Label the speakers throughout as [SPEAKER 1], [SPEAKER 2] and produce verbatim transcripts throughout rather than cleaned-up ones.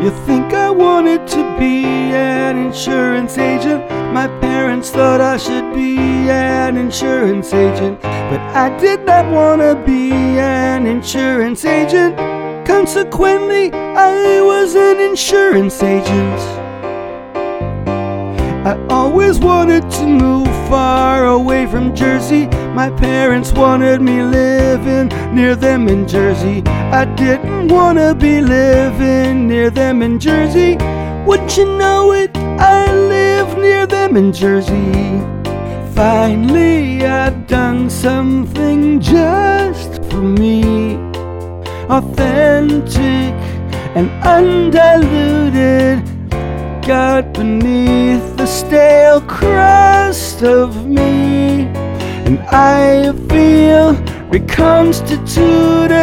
[SPEAKER 1] You think I wanted to be an insurance agent? My parents thought I should be an insurance agent, but I did not want to be an insurance agent. Consequently, I was an insurance agent. I always wanted to move far away from Jersey. My parents wanted me living near them in Jersey. I didn't want to be living near them in Jersey. Wouldn't you know it, I live near them in Jersey. Finally, I'd done something just for me, authentic and undiluted. Got beneath the stale crust of me, and I feel reconstituted.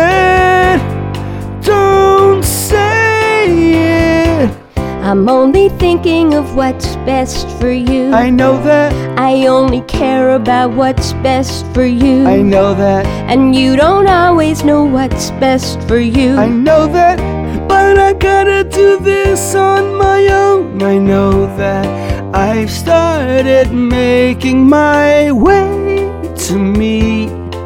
[SPEAKER 1] Don't say it.
[SPEAKER 2] I'm only thinking of what's best for you.
[SPEAKER 1] I know that.
[SPEAKER 2] I only care about what's best for you.
[SPEAKER 1] I know that.
[SPEAKER 2] And you don't always know what's best for you.
[SPEAKER 1] I know that. But I gotta do this on my own. I know that. I've started making my way to me.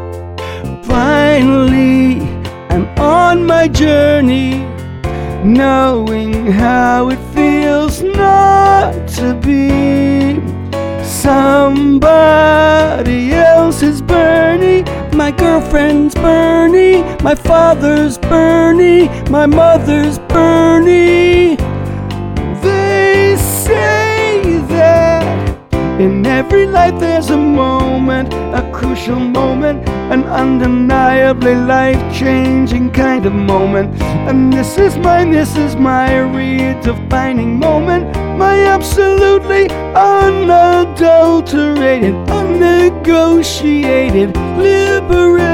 [SPEAKER 1] Finally, I'm on my journey, knowing how it feels not to be somebody else's Bernie. My girlfriend's Bernie, my father's Bernie, my mother's Bernie. They say that in every life there's a moment, a crucial moment, an undeniably life-changing kind of moment. And this is mine, this is my redefining moment, my absolutely unadulterated, unnegotiated, liberated